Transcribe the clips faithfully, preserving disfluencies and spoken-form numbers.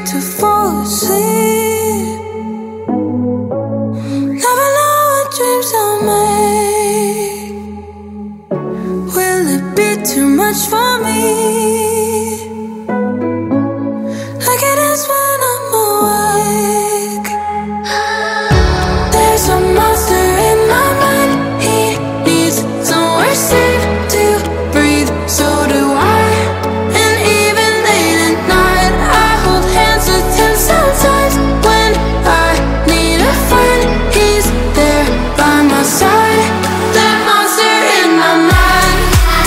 to fall asleep. Never know what dreams I'll make. Will it be too much for me? Like it is when I'm awake. There's a monster in my mind. He needs somewhere safe to breathe. So do I. And even late at night, I hold hands with him sometimes. When I need a friend, he's there by my side. That monster in my mind.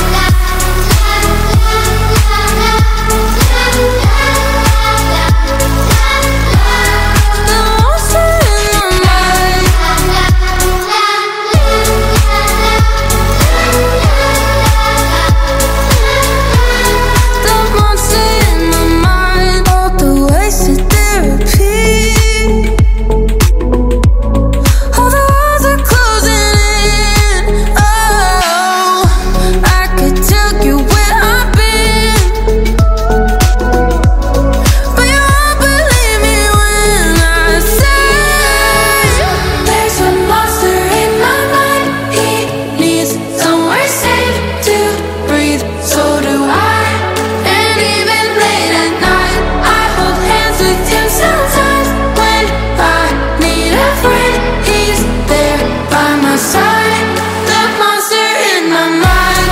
The monster in my mind. The monster in my mind. All the wasted therapy. All the walls are closing in. Oh, I could tell you where I've been, but you won't believe me when I say there's a monster in my mind. He needs somewhere safe to breathe. So do I. And even late at night, I hold hands with him sometimes. When I need a friend, he's there by my side. The monster in my mind.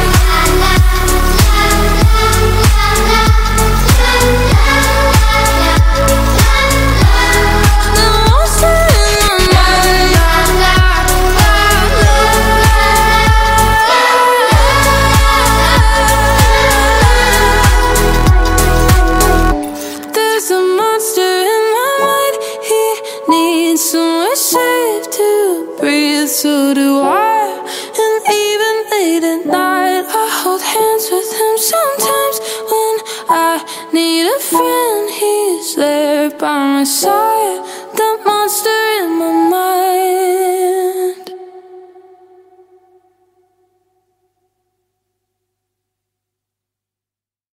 The monster in my mind. There's a monster in my mind. He needs somewhere safe to breathe. So do I. And even late at night, I hold hands with him sometimes. When I need a friend, he's there by my side.